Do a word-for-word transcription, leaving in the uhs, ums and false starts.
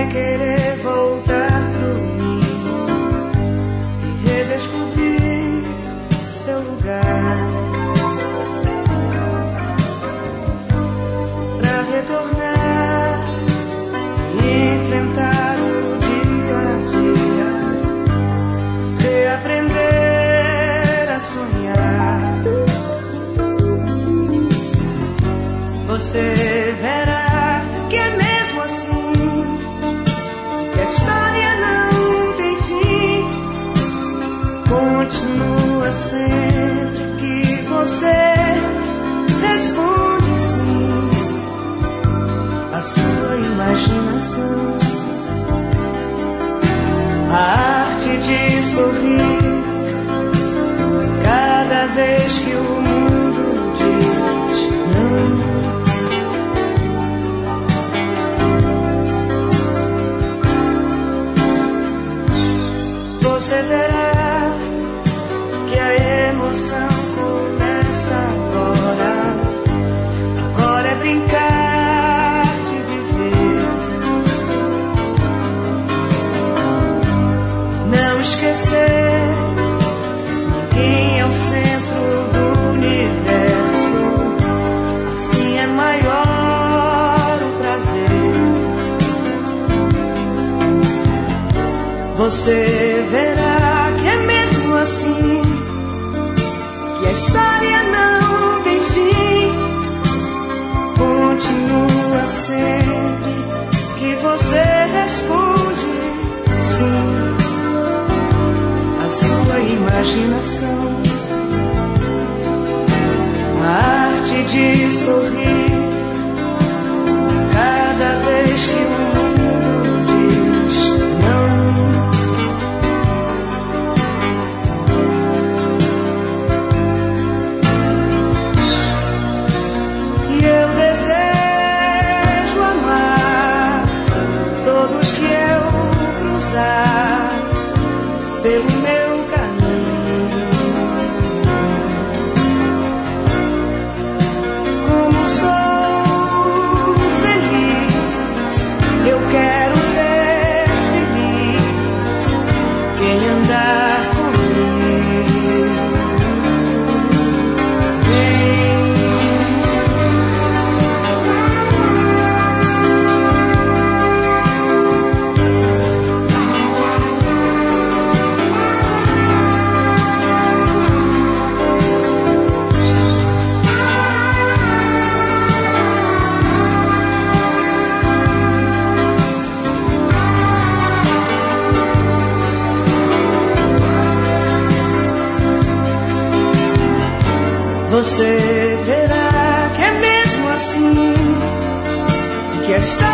vai querer voltar pro ninho e redescobrir seu lugar, pra retornar e enfrentar o dia a dia, reaprender a sonhar. Você verá que é mesmo assim, que a história não tem fim. Continua sempre que você responde sim à sua imaginação. A arte de sorrir cada vez que o mundo diz não. Você verá que a emoção começa agora. Agora é brincar de viver, não esquecer, ninguém é o centro do universo. Assim é maior o prazer. Você verá que é mesmo assim, que a história não tem fim. Continua sempre que você responde sim à sua imaginação. A arte de sorrir cada vez que o mundo diz não. Eu desejo amar todos que eu cruzar pelo meu caminho. Como sou feliz, eu quero ver feliz quem andar comigo. Vem. Você verá que é mesmo assim, que a história